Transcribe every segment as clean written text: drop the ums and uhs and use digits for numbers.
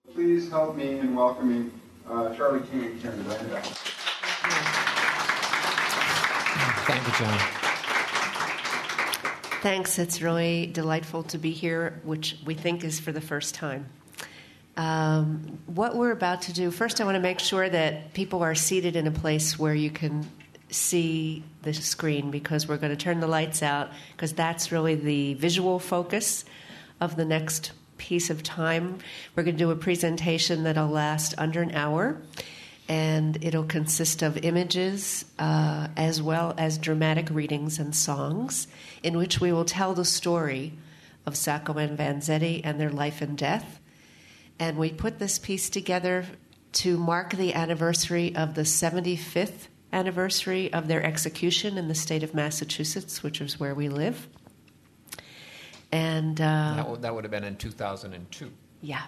Please help me in welcoming Charlie King and Karen Branda. Thank you, John. Thanks. It's really delightful to be here, which we think is for the first time. What we're about to do, first I want to make sure that people are seated in a place where you can see the screen, because we're going to turn the lights out, because that's really the visual focus of the next piece of time. We're going to do a presentation that'll last under an hour, and it'll consist of images as well as dramatic readings and songs, in which we will tell the story of Sacco and Vanzetti and their life and death. And we put this piece together to mark the anniversary of the 75th anniversary of their execution in the state of Massachusetts, which is where we live. And that would have been in 2002. Yeah.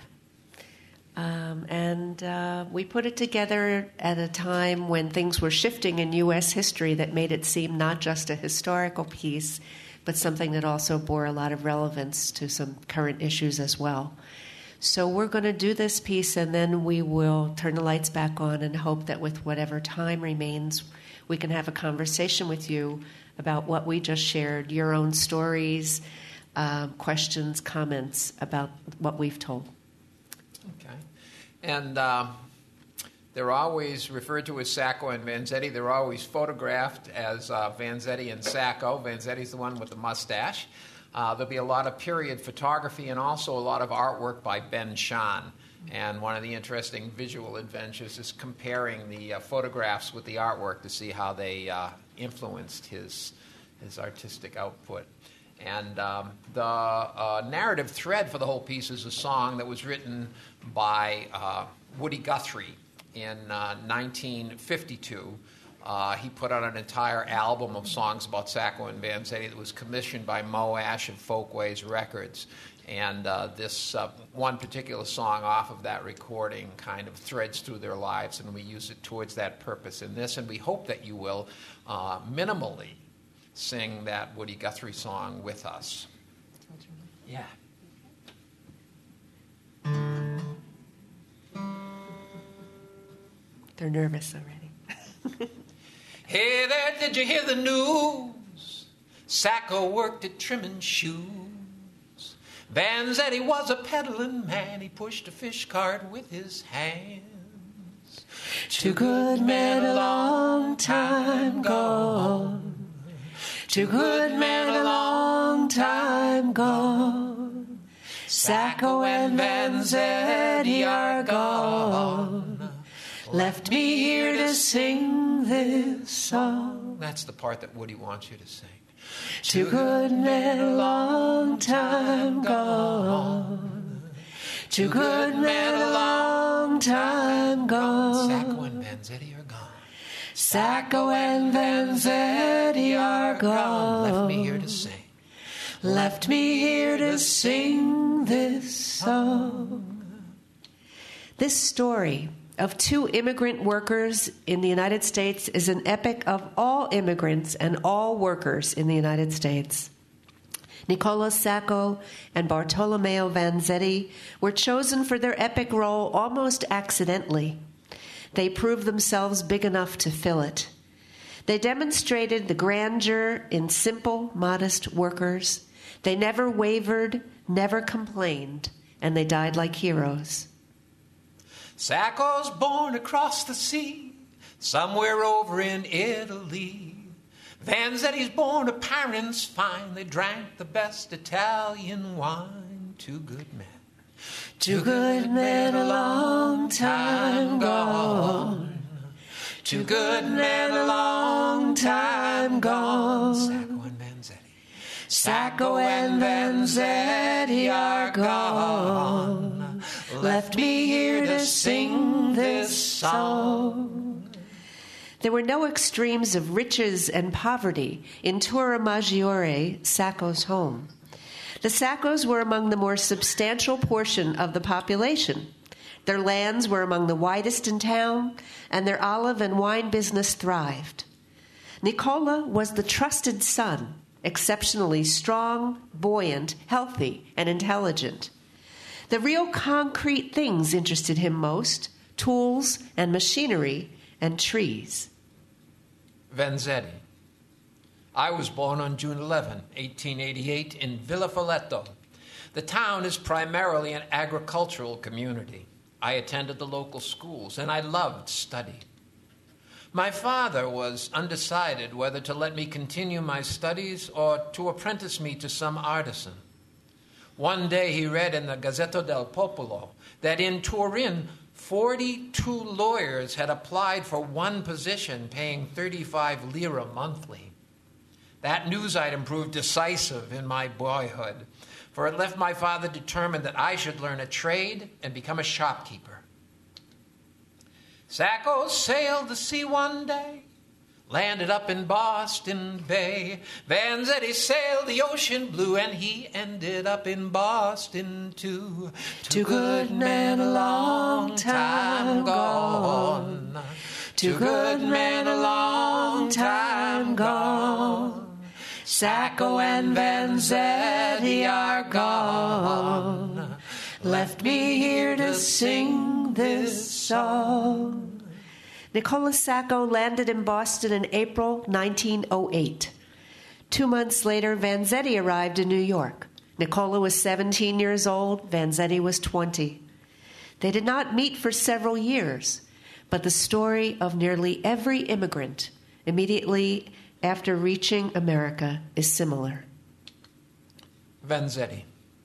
We put it together at a time when things were shifting in U.S. history that made it seem not just a historical piece, but something that also bore a lot of relevance to some current issues as well. So we're going to do this piece, and then we will turn the lights back on and hope that with whatever time remains, we can have a conversation with you about what we just shared, your own stories, questions, comments about what we've told. Okay. And they're always referred to as Sacco and Vanzetti. They're always photographed as Vanzetti and Sacco. Vanzetti's the one with the mustache. There'll be a lot of period photography and also a lot of artwork by Ben Shahn. And one of the interesting visual adventures is comparing the photographs with the artwork to see how they influenced his artistic output. And the narrative thread for the whole piece is a song that was written by Woody Guthrie in 1952. He put out an entire album of songs about Sacco and Vanzetti that was commissioned by Mo Ash of Folkways Records. And this one particular song off of that recording kind of threads through their lives, and we use it towards that purpose in this. And we hope that you will minimally sing that Woody Guthrie song with us. Yeah. They're nervous already. Hey there, did you hear the news? Sacco worked at trimming shoes. Vanzetti was a peddling man. He pushed a fish cart with his hands. Two good men a long time gone. Two good men a long time gone. Sacco and Vanzetti are gone. Left me here to sing this song. That's the part that Woody wants you to sing. Two good men a long time gone. Two good men a long time gone. Sacco and Vanzetti are gone. Sacco and Vanzetti are gone. Left me here to sing. Left me here to sing this song. This story of two immigrant workers in the United States is an epic of all immigrants and all workers in the United States. Niccolo Sacco and Bartolomeo Vanzetti were chosen for their epic role almost accidentally. They proved themselves big enough to fill it. They demonstrated the grandeur in simple, modest workers. They never wavered, never complained, and they died like heroes. Sacco's born across the sea, somewhere over in Italy. Vanzetti's born of parents fine. They drank the best Italian wine. Two good men. Two good men a long time gone. Two good men a long time gone. Sacco and Vanzetti. Sacco and Vanzetti are gone. Left me here to sing this song. There were no extremes of riches and poverty in Tura Maggiore, Sacco's home. The Saccos were among the more substantial portion of the population. Their lands were among the widest in town, and their olive and wine business thrived. Nicola was the trusted son, exceptionally strong, buoyant, healthy, and intelligent. The real concrete things interested him most: tools and machinery and trees. Vanzetti. I was born on June 11, 1888, in Villa Folletto. The town is primarily an agricultural community. I attended the local schools, and I loved study. My father was undecided whether to let me continue my studies or to apprentice me to some artisan. One day he read in the Gazzetta del Popolo that in Turin, 42 lawyers had applied for one position, paying 35 lira monthly. That news item proved decisive in my boyhood, for it left my father determined that I should learn a trade and become a shopkeeper. Sacco sailed the sea one day, landed up in Boston Bay. Vanzetti sailed the ocean blue, and he ended up in Boston too. Two good men a long time gone. Two good men a long time gone. Sacco and Vanzetti are gone. Left me here to sing this song. Nicola Sacco landed in Boston in April 1908. 2 months later, Vanzetti arrived in New York. Nicola was 17 years old, Vanzetti was 20. They did not meet for several years, but the story of nearly every immigrant immediately after reaching America is similar. Vanzetti.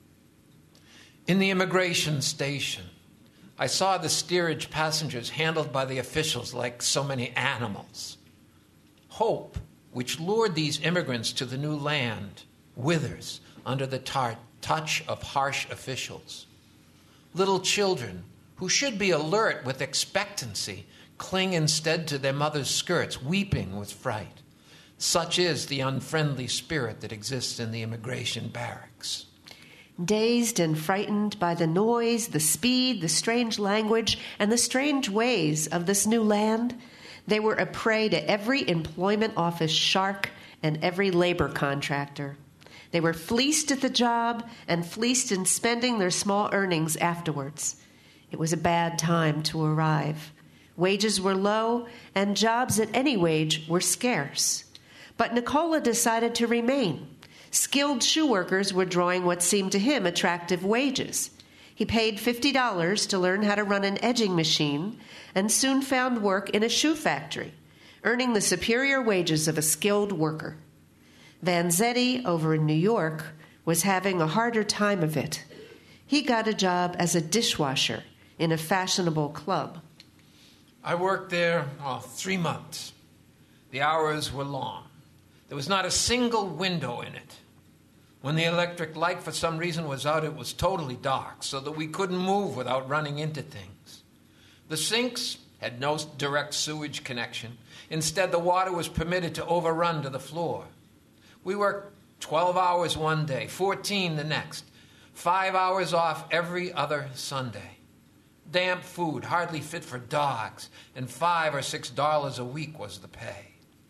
In the immigration station, I saw the steerage passengers handled by the officials like so many animals. Hope, which lured these immigrants to the new land, withers under the touch of harsh officials. Little children, who should be alert with expectancy, cling instead to their mother's skirts, weeping with fright. Such is the unfriendly spirit that exists in the immigration barracks. Dazed and frightened by the noise, the speed, the strange language, and the strange ways of this new land, they were a prey to every employment office shark and every labor contractor. They were fleeced at the job and fleeced in spending their small earnings afterwards. It was a bad time to arrive. Wages were low, and jobs at any wage were scarce. But Nicola decided to remain. Skilled shoe workers were drawing what seemed to him attractive wages. He paid $50 to learn how to run an edging machine and soon found work in a shoe factory, earning the superior wages of a skilled worker. Vanzetti, over in New York, was having a harder time of it. He got a job as a dishwasher in a fashionable club. I worked there 3 months. The hours were long. There was not a single window in it. When the electric light for some reason was out, it was totally dark, so that we couldn't move without running into things. The sinks had no direct sewage connection. Instead, the water was permitted to overrun to the floor. We worked 12 hours one day, 14 the next, 5 hours off every other Sunday. Damp food, hardly fit for dogs, and $5 or $6 a week was the pay.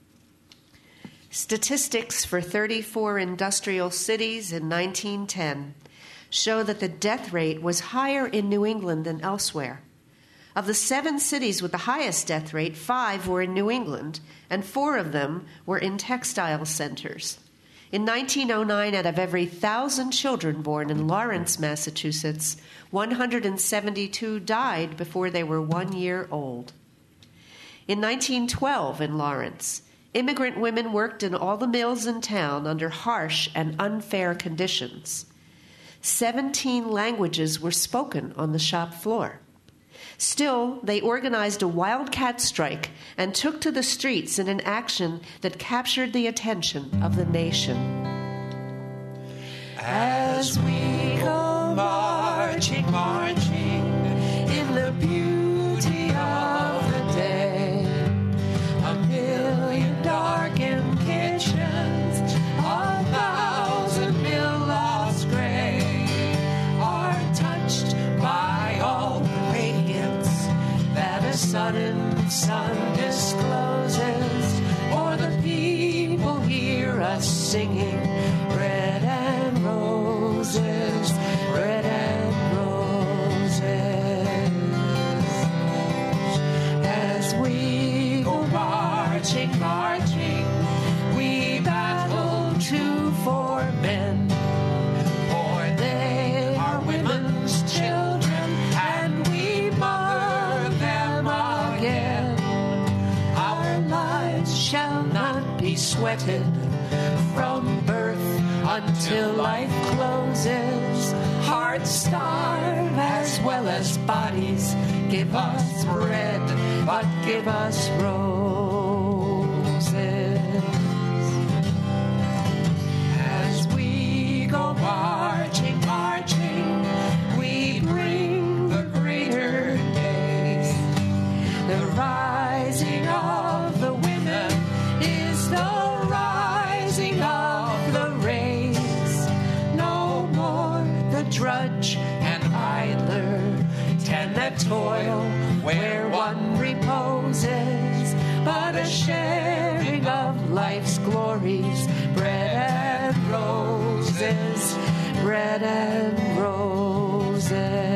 Statistics for 34 industrial cities in 1910 show that the death rate was higher in New England than elsewhere. Of the 7 cities with the highest death rate, 5 were in New England, and 4 of them were in textile centers. In 1909, out of every 1,000 children born in Lawrence, Massachusetts, 172 died before they were 1 year old. In 1912, in Lawrence, immigrant women worked in all the mills in town under harsh and unfair conditions. 17 languages were spoken on the shop floor. Still, they organized a wildcat strike and took to the streets in an action that captured the attention of the nation. As we go marching, marching in the beauty of the day, a million darkened kitchens, 1,000 mill lost gray, are touched by all the radiance that a sudden sun discloses, or the people hear us singing red and roses, red and roses. sweated from birth until life closes. Hearts starve as well as bodies. Give us bread, but give us roses. As we go marching, marching, we bring the greater day. The rising of the women is the rising of the race. No more the drudge and idler tend the toil where one reposes, but a sharing of life's glories, bread and roses, bread and roses.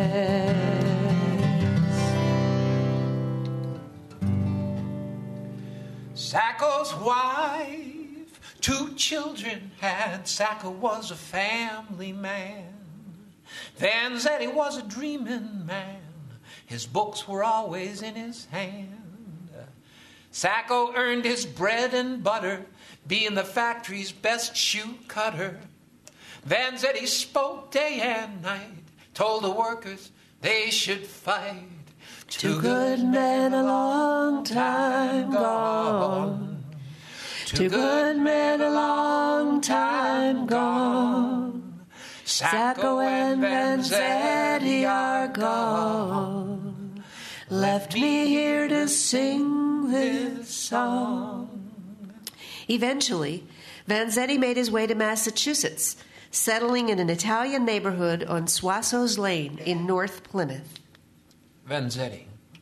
Sacco's wife, 2 children had. Sacco was a family man. Vanzetti was a dreaming man. His books were always in his hand. Sacco earned his bread and butter, being the factory's best shoe cutter. Vanzetti spoke day and night, told the workers they should fight. 2 good men a long time gone. 2 good men a long time gone. Sacco and Vanzetti are gone. Left me here to sing this song. Eventually, Vanzetti made his way to Massachusetts, settling in an Italian neighborhood on Swasso's Lane in North Plymouth. Vanzetti.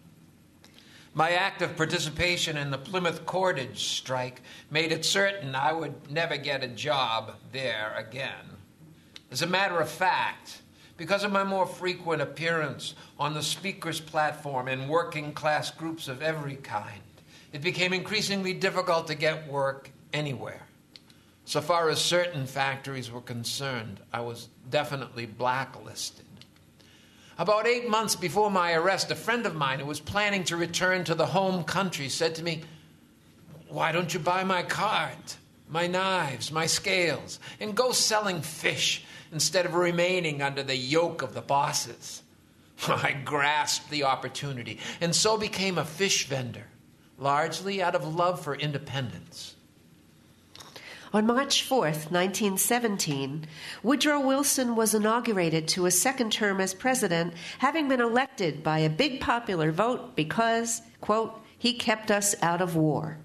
My active participation in the Plymouth Cordage strike made it certain I would never get a job there again. As a matter of fact, because of my more frequent appearance on the speaker's platform in working-class groups of every kind, it became increasingly difficult to get work anywhere. So far as certain factories were concerned, I was definitely blacklisted. About 8 months before my arrest, a friend of mine who was planning to return to the home country said to me, "Why don't you buy my cart, my knives, my scales, and go selling fish instead of remaining under the yoke of the bosses?" I grasped the opportunity and so became a fish vendor, largely out of love for independence. On March 4th, 1917, Woodrow Wilson was inaugurated to a second term as president, having been elected by a big popular vote because, quote, he kept us out of war.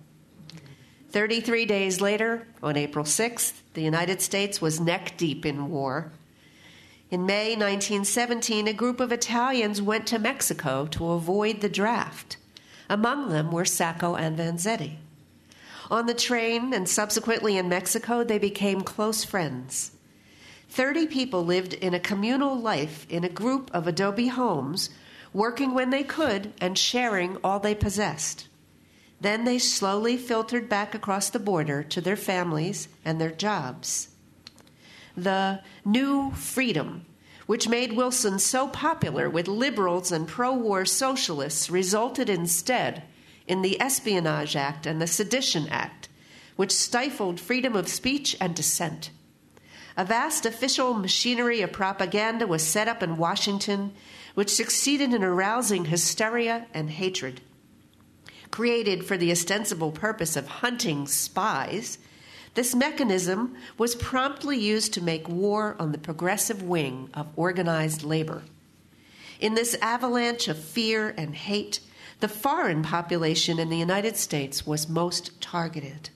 33 days later, on April 6th, the United States was neck-deep in war. In May 1917, a group of Italians went to Mexico to avoid the draft. Among them were Sacco and Vanzetti. On the train and subsequently in Mexico, they became close friends. 30 people lived in a communal life in a group of adobe homes, working when they could and sharing all they possessed. Then they slowly filtered back across the border to their families and their jobs. The New Freedom, which made Wilson so popular with liberals and pro-war socialists, resulted instead in the Espionage Act and the Sedition Act, which stifled freedom of speech and dissent. A vast official machinery of propaganda was set up in Washington, which succeeded in arousing hysteria and hatred. Created for the ostensible purpose of hunting spies, this mechanism was promptly used to make war on the progressive wing of organized labor. In this avalanche of fear and hate, the foreign population in the United States was most targeted.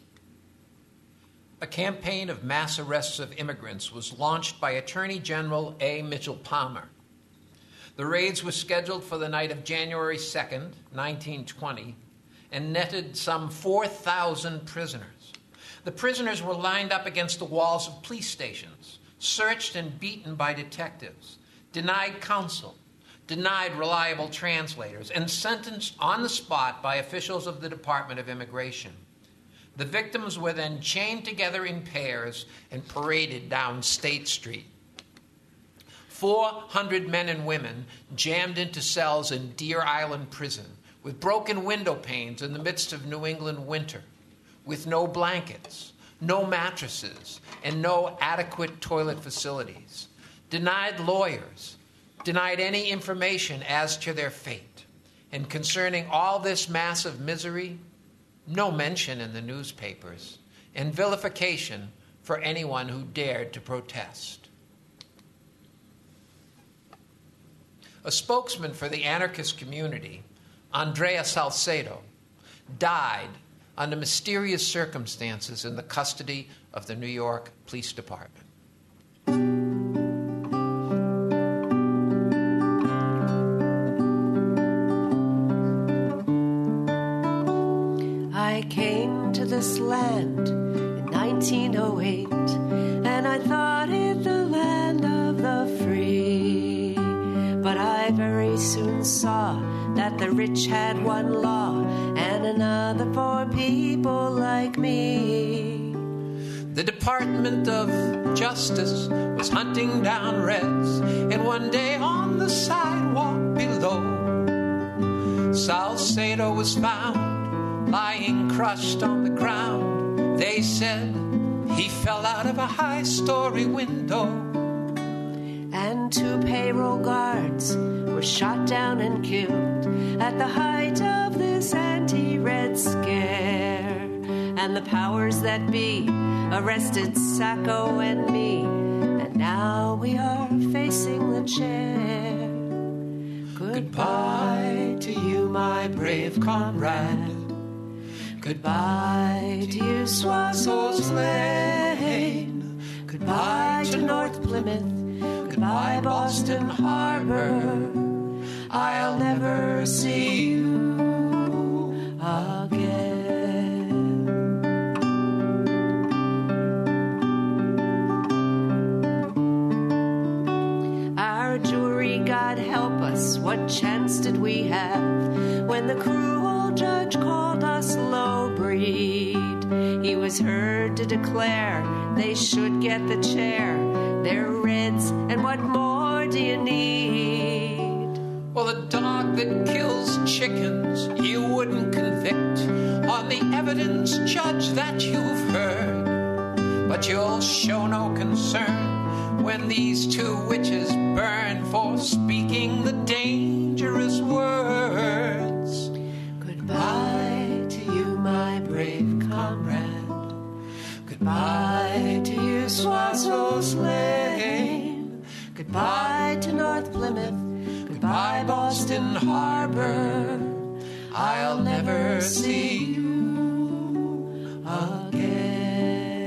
A campaign of mass arrests of immigrants was launched by Attorney General A. Mitchell Palmer. The raids were scheduled for the night of January 2nd, 1920, and netted some 4,000 prisoners. The prisoners were lined up against the walls of police stations, searched and beaten by detectives, denied counsel, denied reliable translators, and sentenced on the spot by officials of the Department of Immigration. The victims were then chained together in pairs and paraded down State Street. 400 men and women jammed into cells in Deer Island Prison with broken window panes in the midst of New England winter, with no blankets, no mattresses, and no adequate toilet facilities, denied lawyers, denied any information as to their fate. And concerning all this massive misery, no mention in the newspapers, and vilification for anyone who dared to protest. A spokesman for the anarchist community, Andrea Salcedo, died under mysterious circumstances in the custody of the New York Police Department. I came to this land in 1908, and I thought it the land of the free. But I very soon saw that the rich had one law and another for people like me. The Department of Justice was hunting down Reds, and one day on the sidewalk below, Salcedo was found lying crushed on the ground. They said he fell out of a high-story window. And 2 payroll guards were shot down and killed at the height of this anti-red scare. And the powers that be arrested Sacco and me, and now we are facing the chair. Goodbye to you, my brave comrade. Goodbye to you, Soissons Lane. Goodbye to North Plymouth. Goodbye, Boston Harbor. I'll never see you again. Our jury, God help us, what chance did we have when the cruel judge called us low breed? He was heard to declare they should get the chair. They're Reds, and what more do you need? Well, the dog that kills chickens you wouldn't convict on the evidence, judge, that you've heard. But you'll show no concern when these 2 witches burn for speaking the dangerous words. Goodbye to you, my brave comrade. Goodbye to you, Soissons Lane. Goodbye to North Plymouth. Goodbye, Boston Harbor. I'll never see you again.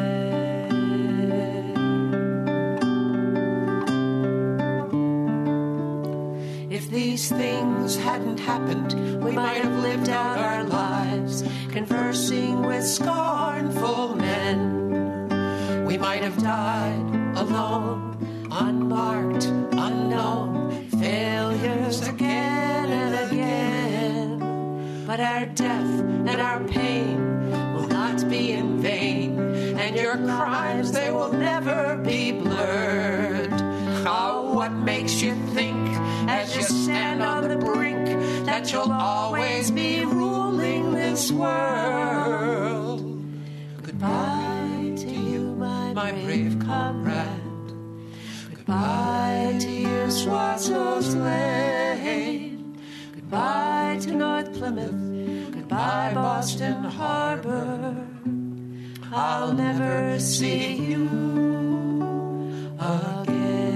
If these things hadn't happened, we might have lived out our lives conversing with scornful men. We might have died alone, unmarked, unknown, failures again and again. But our death and our pain will not be in vain, and your crimes, they will never be blurred. Oh, what makes you think, as you stand on the brink, that you'll always be ruling this world? Goodbye to you, my brave comrade. Goodbye to you, Soissons Lane. Goodbye to North Plymouth. Goodbye, Boston Harbor. I'll never see you again.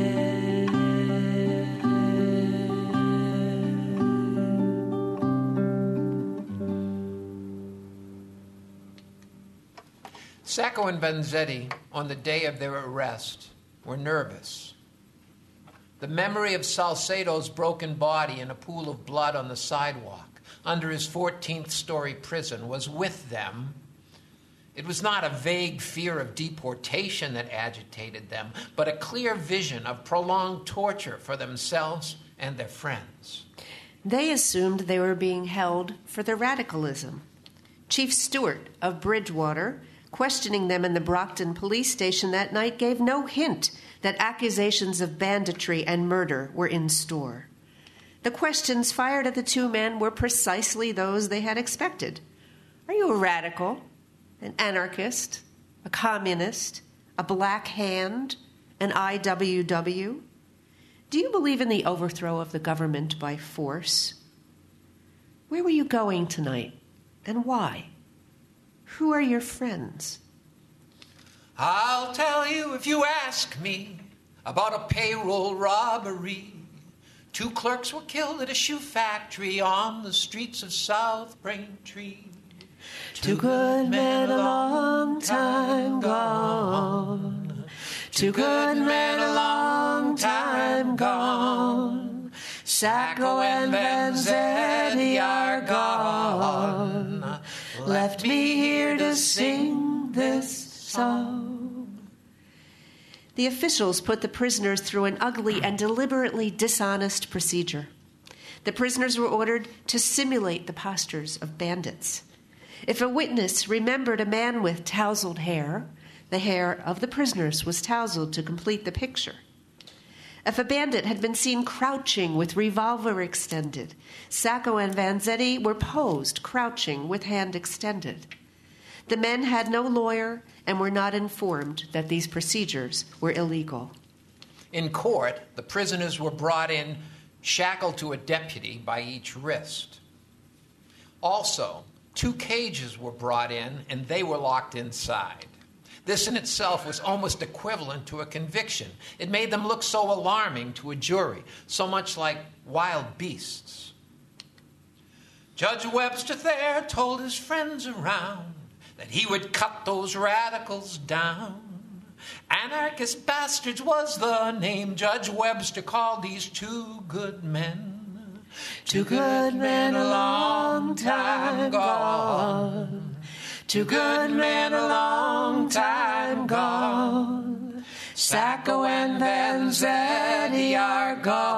Sacco and Vanzetti, on the day of their arrest, were nervous. The memory of Salcedo's broken body in a pool of blood on the sidewalk under his 14th-story prison was with them. It was not a vague fear of deportation that agitated them, but a clear vision of prolonged torture for themselves and their friends. They assumed they were being held for their radicalism. Chief Stewart of Bridgewater, questioning them in the Brockton police station that night, gave no hint that accusations of banditry and murder were in store. The questions fired at the 2 men were precisely those they had expected. Are you a radical? an anarchist, a communist, a black hand, an IWW? Do you believe in the overthrow of the government by force? Where were you going tonight, and why? Who are your friends? I'll tell you if you ask me about a payroll robbery. 2 clerks were killed at a shoe factory on the streets of South Braintree. 2 good men a long time gone. 2 good men a long time gone. Sacco and Vanzetti are gone. Left me here to sing this song. The officials put the prisoners through an ugly and deliberately dishonest procedure. The prisoners were ordered to simulate the postures of bandits. If a witness remembered a man with tousled hair, the hair of the prisoners was tousled to complete the picture. If a bandit had been seen crouching with revolver extended, Sacco and Vanzetti were posed crouching with hand extended. The men had no lawyer and were not informed that these procedures were illegal. In court, the prisoners were brought in shackled to a deputy by each wrist. Also, 2 cages were brought in and they were locked inside. This in itself was almost equivalent to a conviction. It made them look so alarming to a jury, so much like wild beasts. Judge Webster Thayer told his friends around that he would cut those radicals down. Anarchist bastards was the name Judge Webster called these 2 good men. 2 good men a long time gone. 2 good men a long time gone. Sacco and Vanzetti are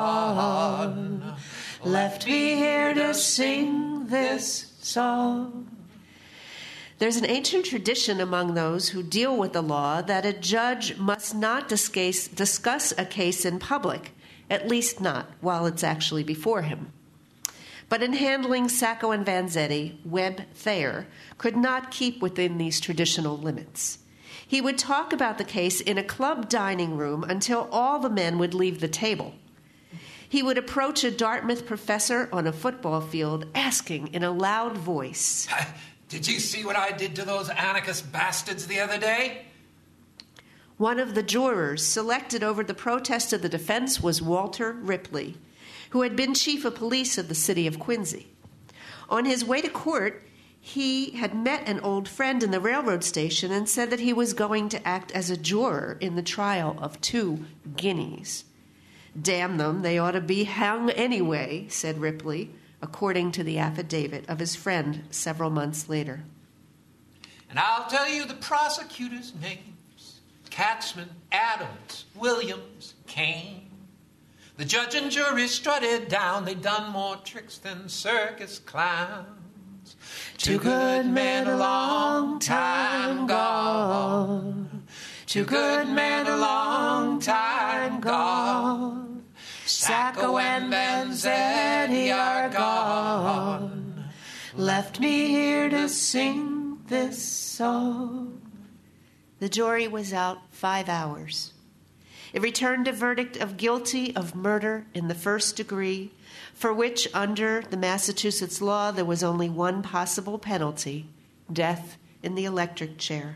gone. Left me here to sing this song. There's an ancient tradition among those who deal with the law that a judge must not discuss a case in public, at least not while it's actually before him. But in handling Sacco and Vanzetti, Webb Thayer could not keep within these traditional limits. He would talk about the case in a club dining room until all the men would leave the table. He would approach a Dartmouth professor on a football field, asking in a loud voice, "Did you see what I did to those anarchist bastards the other day?" One of the jurors selected over the protest of the defense was Walter Ripley, who had been chief of police of the city of Quincy. On his way to court, he had met an old friend in the railroad station and said that he was going to act as a juror in the trial of 2 guineas. "Damn them, they ought to be hung anyway," said Ripley, according to the affidavit of his friend several months later. And I'll tell you the prosecutors' names: Katzman, Adams, Williams, Kane. The judge and jury strutted down. They'd done more tricks than circus clowns. 2 good men a long time gone. 2 good men a long time gone. Sacco and Vanzetti are gone. Left me here to sing this song. The jury was out 5 hours. It returned a verdict of guilty of murder in the 1st degree, for which, under the Massachusetts law, there was only one possible penalty: death in the electric chair.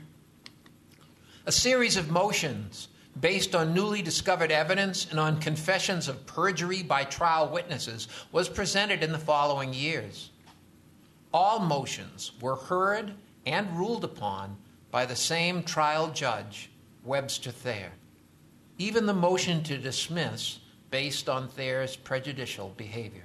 A series of motions based on newly discovered evidence and on confessions of perjury by trial witnesses was presented in the following years. All motions were heard and ruled upon by the same trial judge, Webster Thayer. Even the motion to dismiss based on Thayer's prejudicial behavior.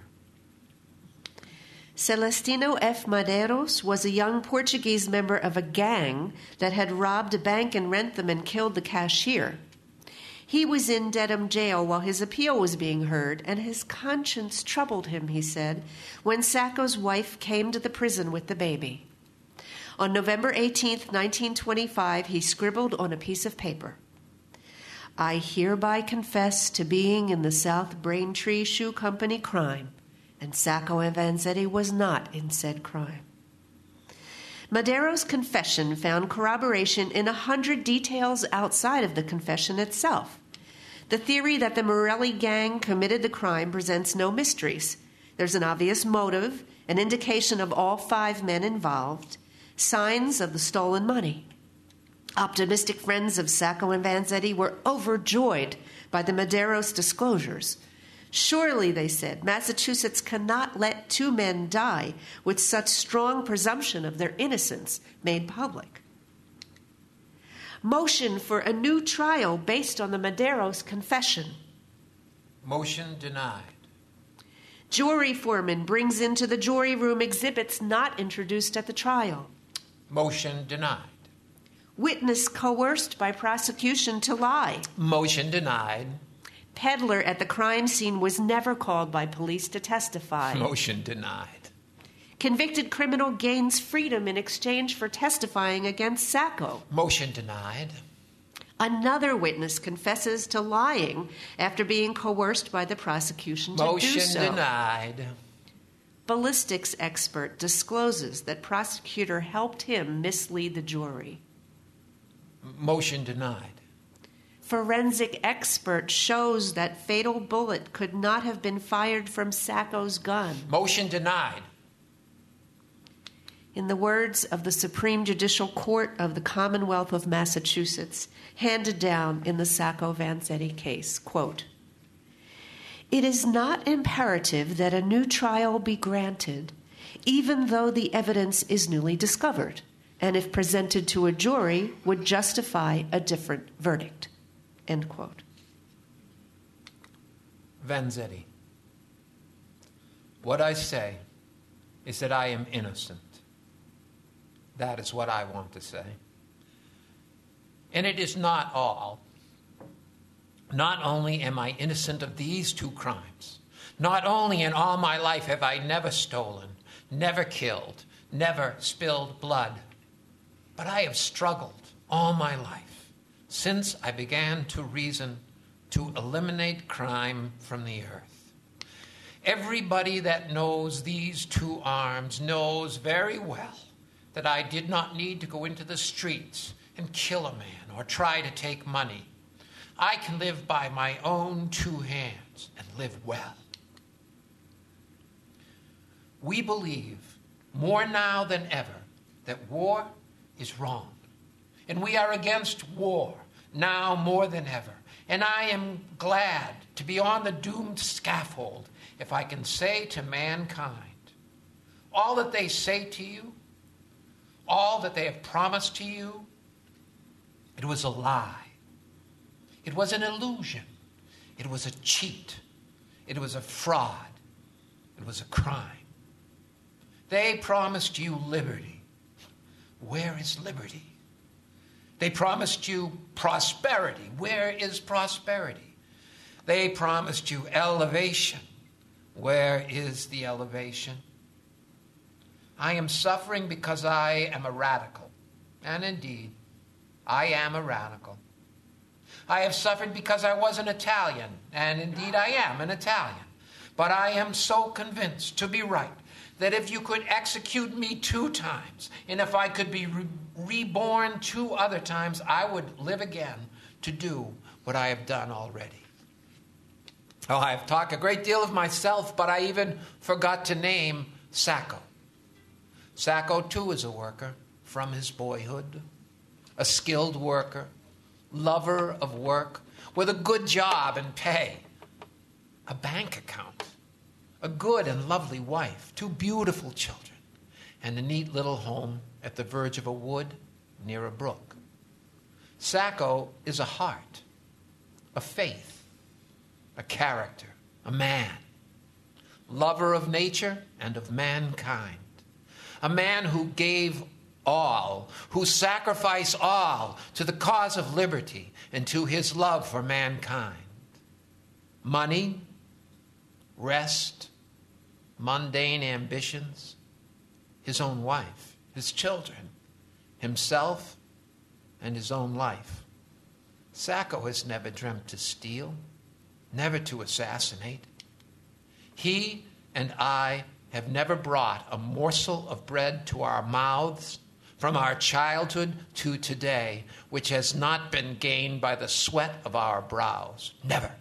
Celestino F. Madeiros was a young Portuguese member of a gang that had robbed a bank in Wrentham and killed the cashier. He was in Dedham jail while his appeal was being heard, and his conscience troubled him, he said, when Sacco's wife came to the prison with the baby. On November 18, 1925, he scribbled on a piece of paper, "I hereby confess to being in the South Braintree Shoe Company crime, and Sacco and Vanzetti was not in said crime." Madero's confession found corroboration in 100 details outside of the confession itself. The theory that the Morelli gang committed the crime presents no mysteries. There's an obvious motive, an indication of all 5 men involved, signs of the stolen money. Optimistic friends of Sacco and Vanzetti were overjoyed by the Madero's disclosures. Surely, they said, Massachusetts cannot let 2 men die with such strong presumption of their innocence made public. Motion for a new trial based on the Madero's confession. Motion denied. Jury foreman brings into the jury room exhibits not introduced at the trial. Motion denied. Witness coerced by prosecution to lie. Motion denied. Peddler at the crime scene was never called by police to testify. Motion denied. Convicted criminal gains freedom in exchange for testifying against Sacco. Motion denied. Another witness confesses to lying after being coerced by the prosecution to do so. Motion denied. Ballistics expert discloses that prosecutor helped him mislead the jury. Motion denied. Forensic expert shows that fatal bullet could not have been fired from Sacco's gun. Motion denied. In the words of the Supreme Judicial Court of the Commonwealth of Massachusetts, handed down in the Sacco-Vanzetti case, quote, "It is not imperative that a new trial be granted, even though the evidence is newly discovered, and if presented to a jury, would justify a different verdict." End quote. Vanzetti. What I say is that I am innocent. That is what I want to say. And it is not all. Not only am I innocent of these 2 crimes, not only in all my life have I never stolen, never killed, never spilled blood, but I have struggled all my life since I began to reason to eliminate crime from the earth. Everybody that knows these 2 arms knows very well that I did not need to go into the streets and kill a man or try to take money. I can live by my own 2 hands and live well. We believe more now than ever that war is wrong, and we are against war now more than ever. And I am glad to be on the doomed scaffold if I can say to mankind, all that they say to you, all that they have promised to you, it was a lie. It was an illusion. It was a cheat. It was a fraud. It was a crime. They promised you liberty. Where is liberty? They promised you prosperity. Where is prosperity? They promised you elevation. Where is the elevation? I am suffering because I am a radical. And indeed, I am a radical. I have suffered because I was an Italian. And indeed, I am an Italian. But I am so convinced to be right that if you could execute me 2 times, and if I could be reborn 2 other times, I would live again to do what I have done already. Oh, I have talked a great deal of myself, but I even forgot to name Sacco. Sacco, too, is a worker from his boyhood, a skilled worker, lover of work, with a good job and pay, a bank account, a good and lovely wife, 2 beautiful children, and a neat little home at the verge of a wood near a brook. Sacco is a heart, a faith, a character, a man, lover of nature and of mankind, a man who gave all, who sacrificed all to the cause of liberty and to his love for mankind. Money, rest, mundane ambitions, his own wife, his children, himself, and his own life. Sacco has never dreamt to steal, never to assassinate. He and I have never brought a morsel of bread to our mouths from our childhood to today, which has not been gained by the sweat of our brows. Never.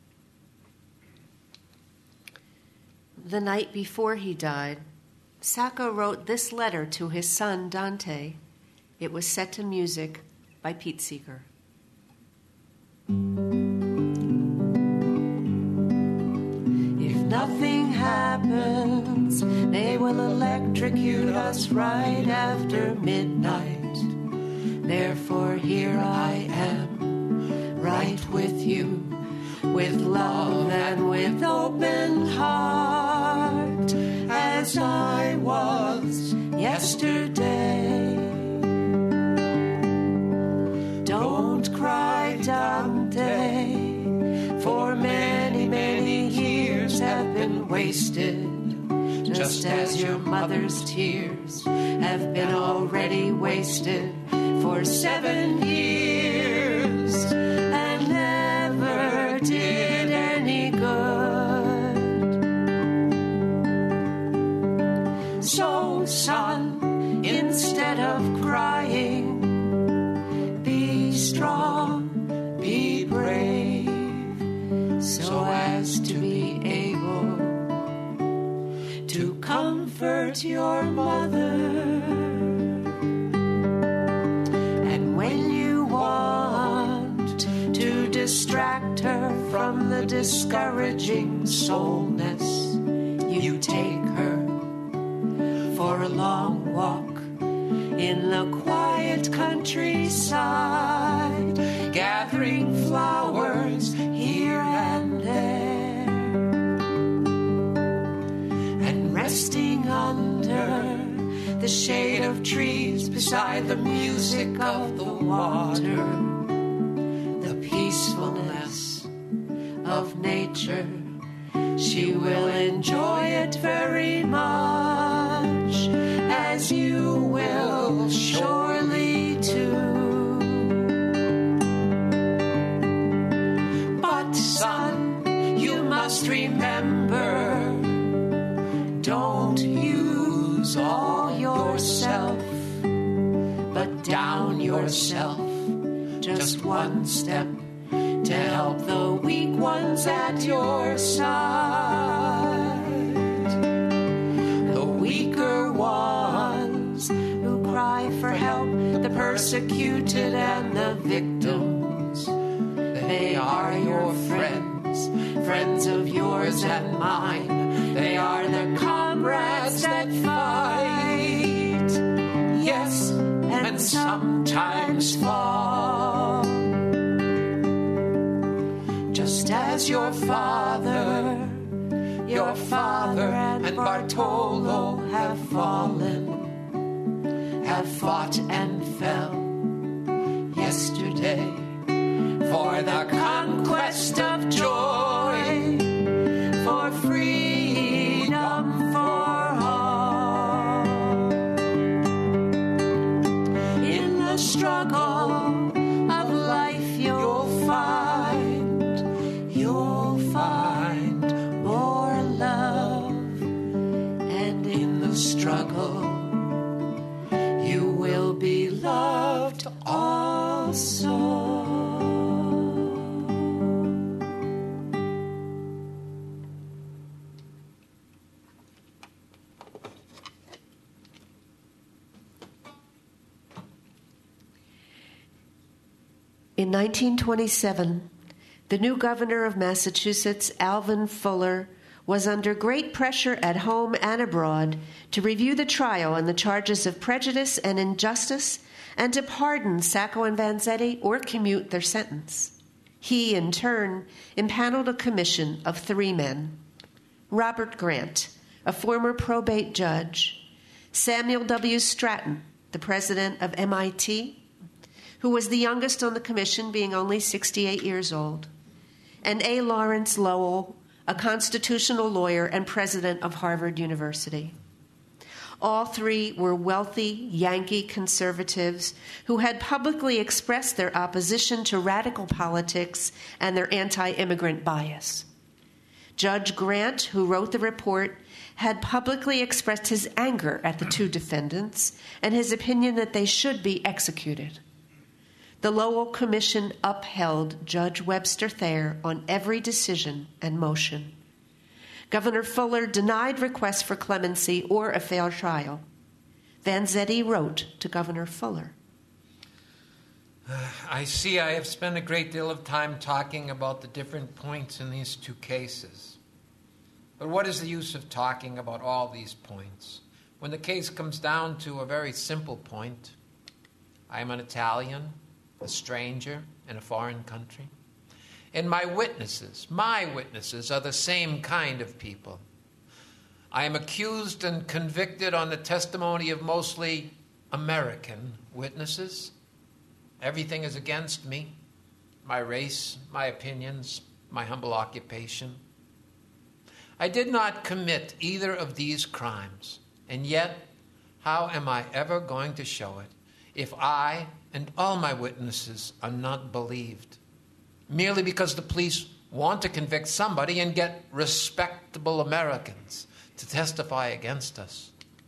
The night before he died, Sacco wrote this letter to his son Dante. It was set to music by Pete Seeger. If nothing happens, they will electrocute us right after midnight. Therefore here I am, right with you, with love and with open heart, as I was yesterday. Don't cry, Dante, for many, many years have been wasted, just as your mother's tears have been already wasted for 7 years, and never did any good. So, son, instead of crying, be strong, be brave, so as to be able to comfort your mother. And when you want to distract her from the discouraging soulness, you take her for a long walk in the quiet countryside, gathering flowers here and there, and resting under the shade of trees beside the music of the water, the peacefulness of nature. She will enjoy it very much, as you will surely too. But son, you must remember, don't use all yourself, but down yourself just one step to help the weak ones at your side. The weaker ones who cry for help, the persecuted and the victims. They are your friends, friends of yours and mine. They are the comrades that fight, yes, and sometimes fall. Just as your father and Bartolo have fallen, have fought and fell yesterday for the conquest of joy, for freedom for all. In the struggle of life you'll find more love, and in the struggle you will be loved also. In 1927, the new governor of Massachusetts, Alvin Fuller, was under great pressure at home and abroad to review the trial on the charges of prejudice and injustice and to pardon Sacco and Vanzetti or commute their sentence. He, in turn, impaneled a commission of 3 men: Robert Grant, a former probate judge; Samuel W. Stratton, the president of MIT, who was the youngest on the commission, being only 68 years old; and A. Lawrence Lowell, a constitutional lawyer and president of Harvard University. All 3 were wealthy Yankee conservatives who had publicly expressed their opposition to radical politics and their anti-immigrant bias. Judge Grant, who wrote the report, had publicly expressed his anger at the two defendants and his opinion that they should be executed. The Lowell Commission upheld Judge Webster Thayer on every decision and motion. Governor Fuller denied requests for clemency or a fair trial. Vanzetti wrote to Governor Fuller. I see I have spent a great deal of time talking about the different points in these two cases. But what is the use of talking about all these points when the case comes down to a very simple point? I am an Italian, a stranger in a foreign country. And my witnesses are the same kind of people. I am accused and convicted on the testimony of mostly American witnesses. Everything is against me, my race, my opinions, my humble occupation. I did not commit either of these crimes, and yet, how am I ever going to show it if I and all my witnesses are not believed? Merely because the police want to convict somebody and get respectable Americans to testify against us.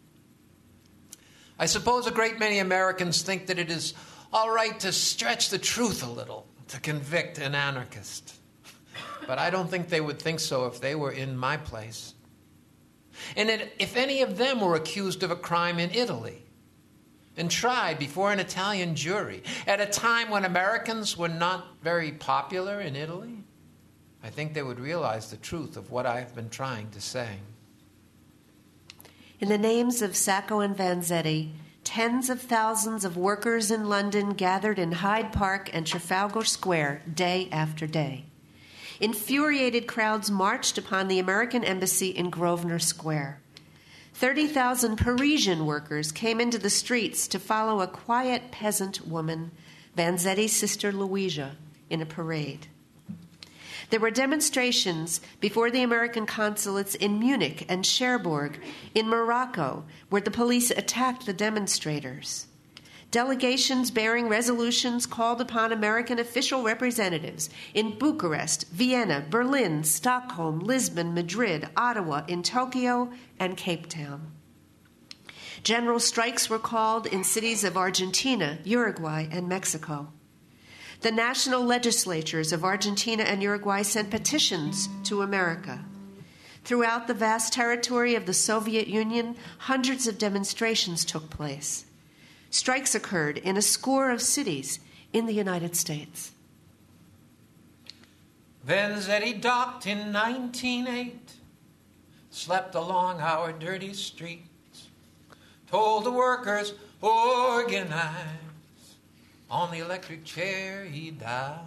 I suppose a great many Americans think that it is all right to stretch the truth a little to convict an anarchist. But I don't think they would think so if they were in my place. And if any of them were accused of a crime in Italy and tried before an Italian jury at a time when Americans were not very popular in Italy, I think they would realize the truth of what I've been trying to say. In the names of Sacco and Vanzetti, tens of thousands of workers in London gathered in Hyde Park and Trafalgar Square day after day. Infuriated crowds marched upon the American embassy in Grosvenor Square. 30,000 Parisian workers came into the streets to follow a quiet peasant woman, Vanzetti's sister Louisa, in a parade. There were demonstrations before the American consulates in Munich and Cherbourg, in Morocco, where the police attacked the demonstrators. Delegations bearing resolutions called upon American official representatives in Bucharest, Vienna, Berlin, Stockholm, Lisbon, Madrid, Ottawa, in Tokyo, and Cape Town. General strikes were called in cities of Argentina, Uruguay, and Mexico. The national legislatures of Argentina and Uruguay sent petitions to America. Throughout the vast territory of the Soviet Union, hundreds of demonstrations took place. Strikes occurred in a score of cities in the United States. Vanzetti docked in 1908, slept along our dirty streets, told the workers, organize. On the electric chair he dies.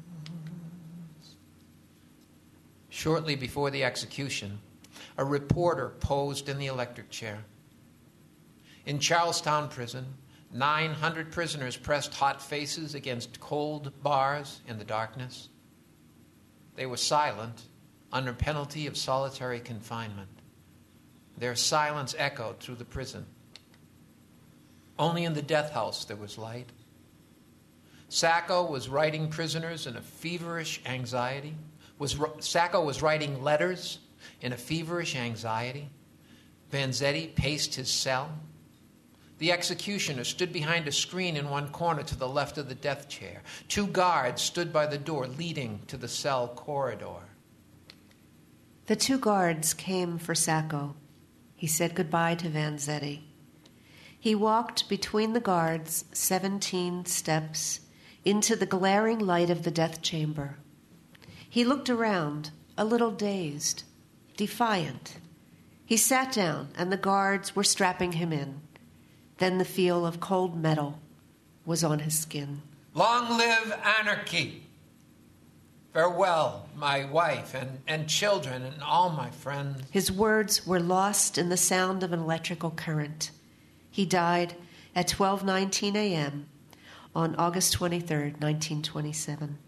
Shortly before the execution, a reporter posed in the electric chair. In Charlestown Prison, 900 prisoners pressed hot faces against cold bars in the darkness. They were silent under penalty of solitary confinement. Their silence echoed through the prison. Only in the death house there was light. Sacco was writing prisoners in a feverish anxiety. Sacco was writing letters in a feverish anxiety. Vanzetti paced his cell. The executioner stood behind a screen in one corner to the left of the death chair. 2 guards stood by the door leading to the cell corridor. The 2 guards came for Sacco. He said goodbye to Vanzetti. He walked between the guards 17 steps into the glaring light of the death chamber. He looked around, a little dazed, defiant. He sat down, and the guards were strapping him in. Then the feel of cold metal was on his skin. Long live anarchy! Farewell, my wife and children and all my friends. His words were lost in the sound of an electrical current. He died at 12:19 a.m. on August 23, 1927.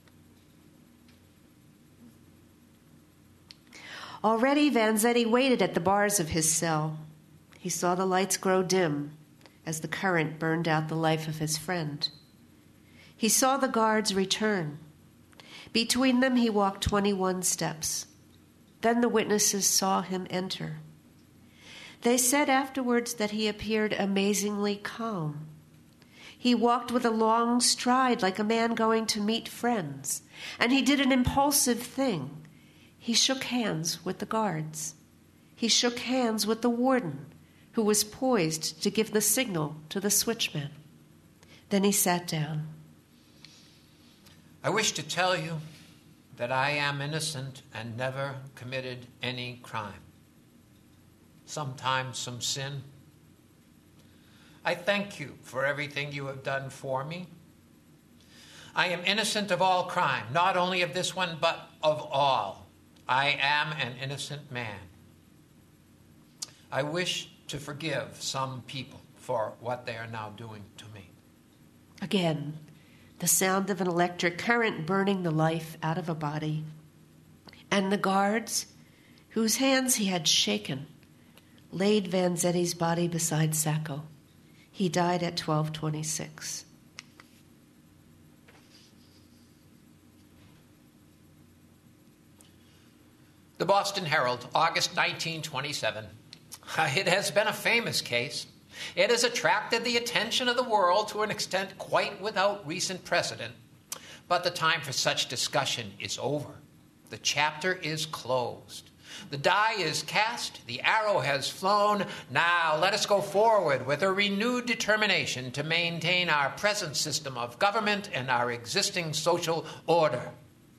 Already Vanzetti waited at the bars of his cell. He saw the lights grow dim as the current burned out the life of his friend. He saw the guards return. Between them he walked 21 steps. Then the witnesses saw him enter. They said afterwards that he appeared amazingly calm. He walked with a long stride like a man going to meet friends, and he did an impulsive thing. He shook hands with the guards. He shook hands with the warden, who was poised to give the signal to the switchman. Then he sat down. I wish to tell you that I am innocent and never committed any crime. Sometimes some sin. I thank you for everything you have done for me. I am innocent of all crime, not only of this one, but of all. I am an innocent man. I wish to forgive some people for what they are now doing to me. Again, the sound of an electric current burning the life out of a body. And the guards, whose hands he had shaken, laid Vanzetti's body beside Sacco. He died at 12:26. The Boston Herald, August 1927. It has been a famous case. It has attracted the attention of the world to an extent quite without recent precedent. But the time for such discussion is over. The chapter is closed. The die is cast, the arrow has flown. Now let us go forward with a renewed determination to maintain our present system of government and our existing social order.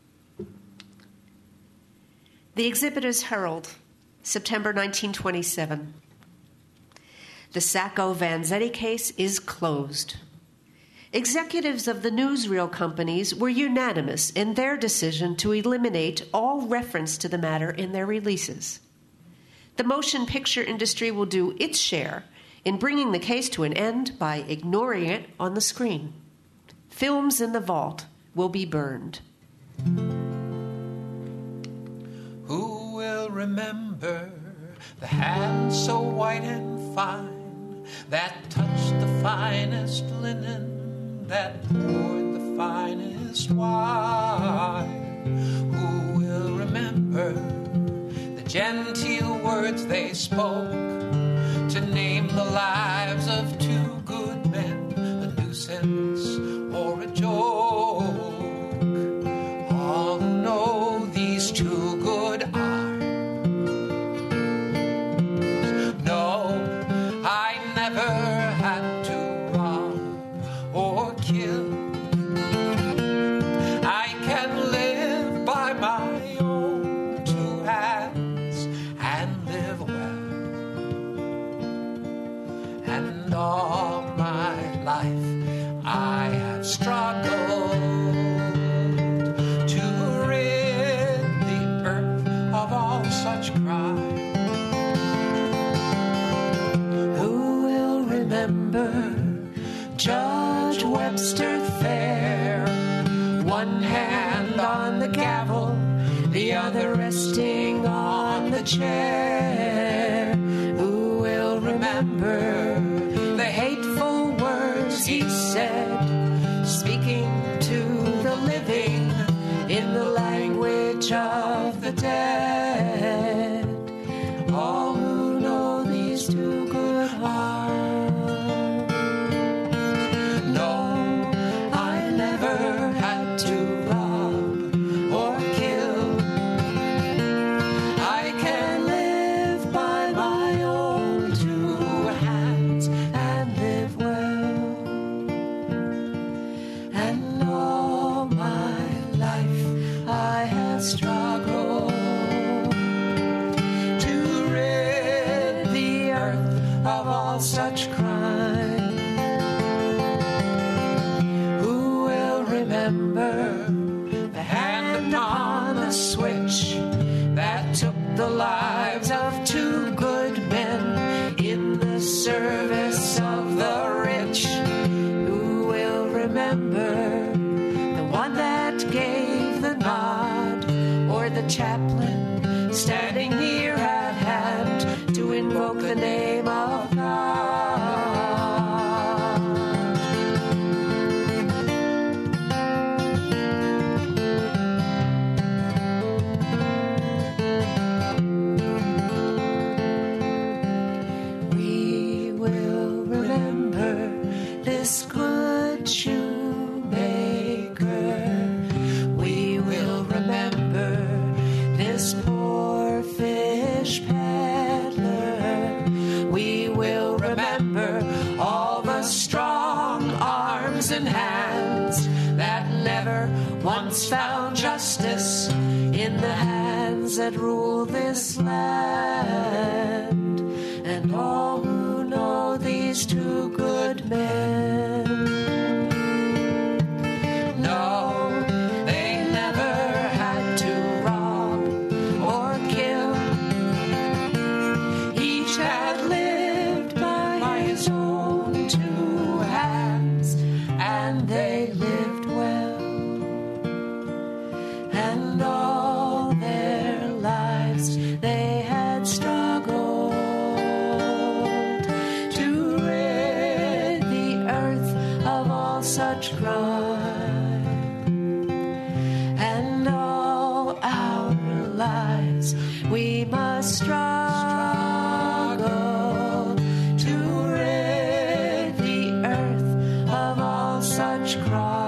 The Exhibitors Herald, September 1927. The Sacco-Vanzetti case is closed. Executives of the newsreel companies were unanimous in their decision to eliminate all reference to the matter in their releases. The motion picture industry will do its share in bringing the case to an end by ignoring it on the screen. Films in the vault will be burned. Who will remember the hand so white and fine that touched the finest linen, that poured the finest wine? Who will remember the genteel words they spoke to name the lives of two good men, a nuisance or a joke? All who know these two good are. No, I never had to rob or kill. I can live by my own two hands and live well. And all my life I have struggled to rid the earth of all such crime. Who will remember Judge Webster Fair, one hand on the gavel, the other resting on the chair? Who will remember the hateful words he said, speaking to the living in the language of the dead? All who know these two good hearts. No, I never had to rob or kill. I can live by my own two hands and live well. And all my life I have struggled to rid the earth of all such crime. Who will remember the hand on the switch that took the lives of two good men in the service of the rich? Who will remember the one that gave the nod, or the chaplain standing near at hand to invoke the name of God? fish peddler. We will remember all the strong arms and hands that never once found justice in the hands that rule this land. And all who know these two good men know they never had to rob or kill. Each had lived by his own two hands, and they lived well. And all their lives they had struggled to rid the earth of all such crime. And all our lives we must struggle to rid the earth of all such crime.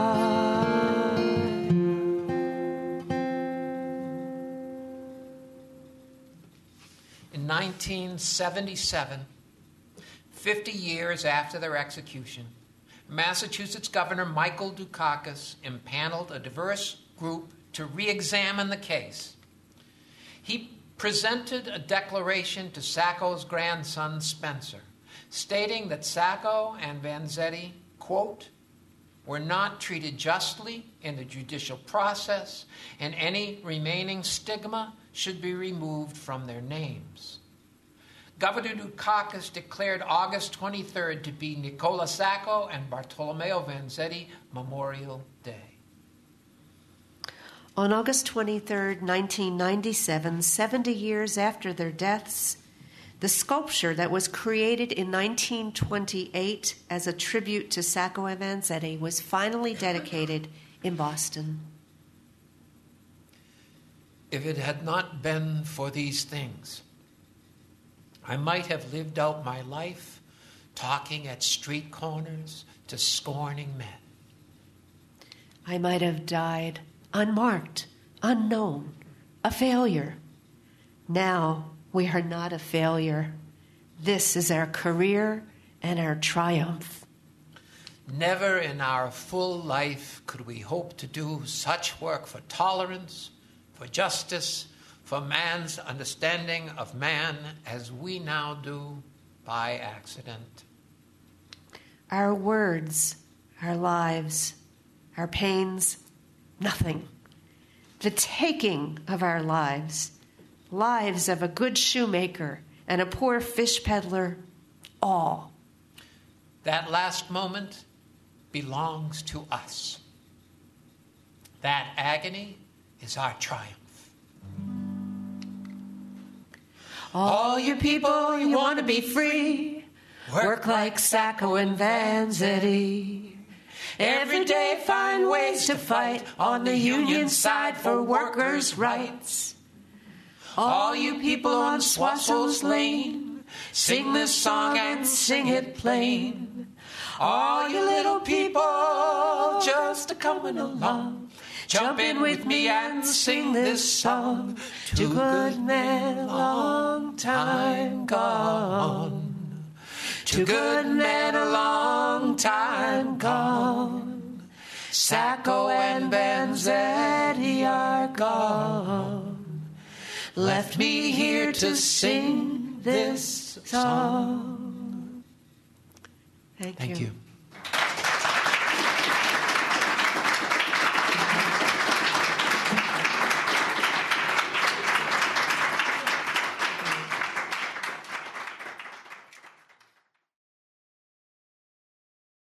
In 1977, 50 years after their execution, Massachusetts Governor Michael Dukakis impaneled a diverse group to re-examine the case. He presented a declaration to Sacco's grandson, Spencer, stating that Sacco and Vanzetti, quote, were not treated justly in the judicial process, and any remaining stigma should be removed from their names. Governor Dukakis declared August 23rd to be Nicola Sacco and Bartolomeo Vanzetti Memorial Day. On August 23, 1997, 70 years after their deaths, the sculpture that was created in 1928 as a tribute to Sacco and Vanzetti was finally dedicated in Boston. If it had not been for these things, I might have lived out my life talking at street corners to scorning men. I might have died unmarked, unknown, a failure. Now we are not a failure. This is our career and our triumph. Never in our full life could we hope to do such work for tolerance, for justice, for man's understanding of man as we now do by accident. Our words, our lives, our pains, nothing. The taking of our lives, lives of a good shoemaker and a poor fish peddler, all. That last moment belongs to us. That agony is our triumph. All you people, you want to be free. Work like Sacco and Vanzetti. Every day find ways to fight on the union side for workers' rights. All you people on Swasso's Lane, sing this song and sing it plain. All you little people just a-coming along, jump in with me and sing this song. Two good men, long time gone. Two good men, a long time gone. Sacco and Vanzetti are gone. Left me here to sing this song. Thank you.